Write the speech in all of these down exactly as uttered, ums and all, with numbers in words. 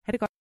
Ha' det godt.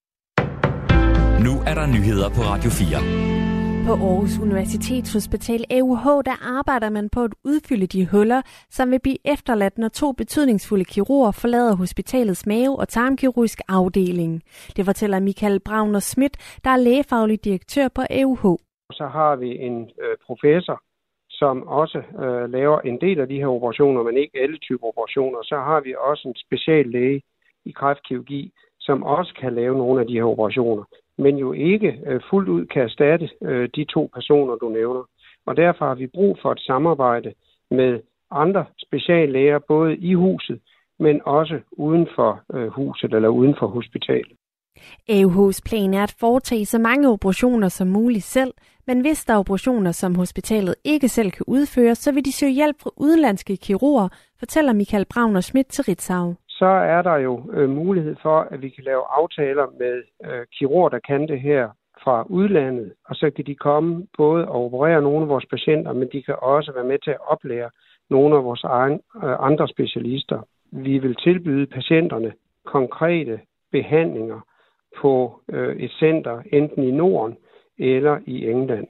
Nu er der nyheder på Radio fire. På Aarhus Universitetshospital A U H, der arbejder man på at udfylde de huller, som vil blive efterladt, når to betydningsfulde kirurger forlader hospitalets mave- og tarmkirurgisk afdeling. Det fortæller Michael Brauner Schmidt, der er lægefaglig direktør på A U H. Så har vi en øh, professor, som også øh, laver en del af de her operationer, men ikke alle typer operationer. Så har vi også en speciallæge i kræftkirurgi, som også kan lave nogle af de her operationer, men jo ikke øh, fuldt ud kan erstatte øh, de to personer, du nævner. Og derfor har vi brug for et samarbejde med andre speciallæger, både i huset, men også uden for øh, huset eller uden for hospitalet. A U H's plan er at foretage så mange operationer som muligt selv, men hvis der er operationer, som hospitalet ikke selv kan udføre, så vil de søge hjælp fra udenlandske kirurger, fortæller Michael Brauner Schmidt til Ritzau. Så er der jo øh, mulighed for, at vi kan lave aftaler med øh, kirurger, der kan det her fra udlandet, og så kan de komme både og operere nogle af vores patienter, men de kan også være med til at oplære nogle af vores egen, øh, andre specialister. Vi vil tilbyde patienterne konkrete behandlinger på øh, et center, enten i Norden eller i England.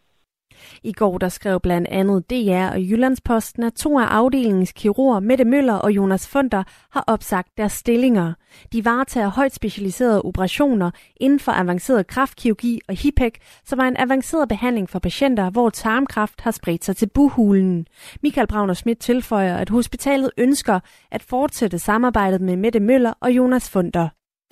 I går der skrev blandt andet D R og Jyllandsposten, at to af afdelingens kirurger, Mette Møller og Jonas Funder, har opsagt deres stillinger. De varetager højt specialiserede operationer inden for avanceret kræftkirurgi og H I P E C, som er en avanceret behandling for patienter, hvor tarmkræft har spredt sig til bughulen. Michael Brauner Schmidt tilføjer, at hospitalet ønsker at fortsætte samarbejdet med Mette Møller og Jonas Funder.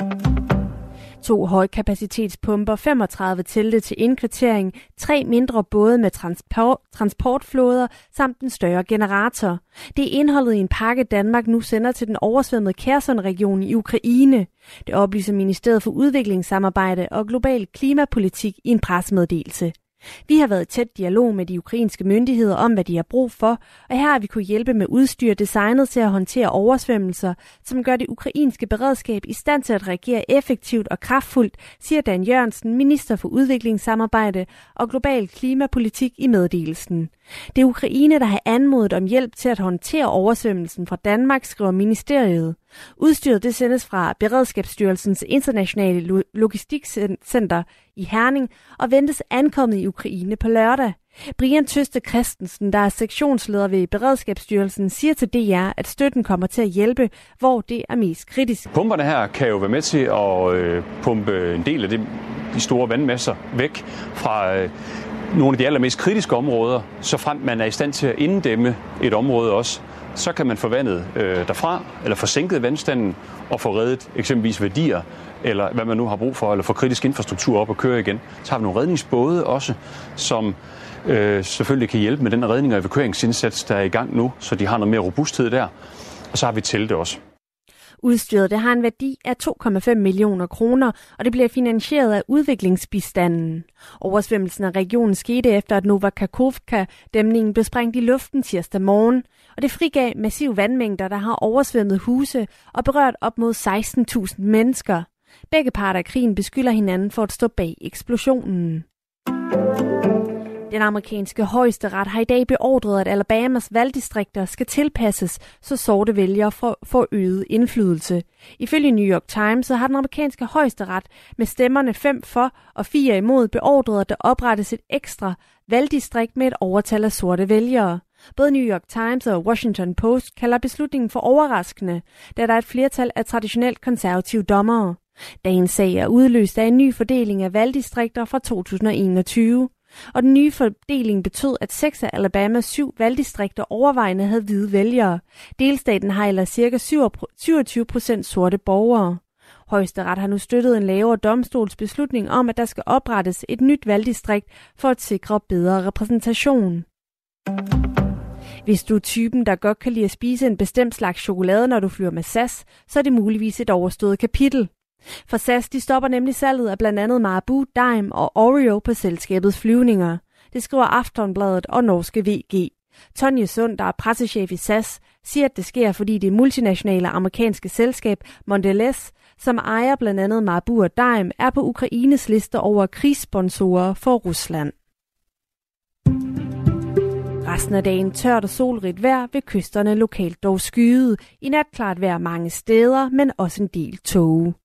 To højkapacitetspumper, femogtredive telte til indkvartering, tre mindre både med transport, transportflåder samt en større generator. Det er indholdet i en pakke, Danmark nu sender til den oversvømmede Kherson-region i Ukraine. Det oplyser Ministeriet for Udviklingssamarbejde og Global Klimapolitik i en pressemeddelelse. Vi har været i tæt dialog med de ukrainske myndigheder om, hvad de har brug for, og her har vi kunnet hjælpe med udstyr designet til at håndtere oversvømmelser, som gør det ukrainske beredskab i stand til at reagere effektivt og kraftfuldt, siger Dan Jørgensen, minister for udviklingssamarbejde og global klimapolitik i meddelelsen. Det er Ukraine, der har anmodet om hjælp til at håndtere oversvømmelsen fra Danmark, skriver ministeriet. Udstyret det sendes fra Beredskabsstyrelsens internationale logistikcenter i Herning og ventes ankommet i Ukraine på lørdag. Brian Tøste Christensen, der er sektionsleder ved Beredskabsstyrelsen, siger til D R, at støtten kommer til at hjælpe, hvor det er mest kritisk. Pumperne her kan jo være med til at øh, pumpe en del af de, de store vandmasser væk fra øh, nogle af de allermest kritiske områder, så frem man er i stand til at inddæmme et område også. Så kan man få vandet øh, derfra, eller få sænket vandstanden og få reddet eksempelvis værdier, eller hvad man nu har brug for, eller få kritisk infrastruktur op og køre igen. Så har vi nogle redningsbåde også, som øh, selvfølgelig kan hjælpe med den redning- og evakueringsindsats, der er i gang nu, så de har noget mere robusthed der. Og så har vi telte også. Udstyret det har en værdi af to komma fem millioner kroner, og det bliver finansieret af udviklingsbistanden. Oversvømmelsen af regionen skete efter, at Novakakhovka-dæmningen blev sprængt i luften tirsdag morgen, og det frigav massive vandmængder, der har oversvømmet huse og berørt op mod seksten tusind mennesker. Begge parter af krigen beskylder hinanden for at stå bag eksplosionen. Den amerikanske højesteret har i dag beordret, at Alabamas valgdistrikter skal tilpasses, så sorte vælgere får øget indflydelse. Ifølge New York Times så har den amerikanske højesteret med stemmerne fem for og fire imod beordret, at der oprettes et ekstra valgdistrikt med et overtal af sorte vælgere. Både New York Times og Washington Post kalder beslutningen for overraskende, da der er et flertal af traditionelt konservative dommere. Dagens sag er udløst af en ny fordeling af valgdistrikter fra to tusind og enogtyve. Og den nye fordeling betød, at seks af Alabamas syv valgdistrikter overvejende havde hvide vælgere. Delstaten har ellers ca. syvogtyve procent sorte borgere. Højesteret har nu støttet en lavere domstolsbeslutning om, at der skal oprettes et nyt valgdistrikt for at sikre bedre repræsentation. Hvis du er typen, der godt kan lide at spise en bestemt slags chokolade, når du flyver med S A S, så er det muligvis et overstået kapitel. For S A S de stopper nemlig salget af blandt andet Marabou, Daim og Oreo på selskabets flyvninger. Det skriver Aftonbladet og norske V G. Tonje Sund, der er pressechef i S A S, siger, at det sker, fordi det multinationale amerikanske selskab Mondelez, som ejer blandt andet Marabou og Daim, er på Ukraines liste over krigssponsorer for Rusland. Resten af dagen tørt og solrigt vejr, ved kysterne lokalt dog skyet. I nat klart vejr mange steder, men også en del tåge.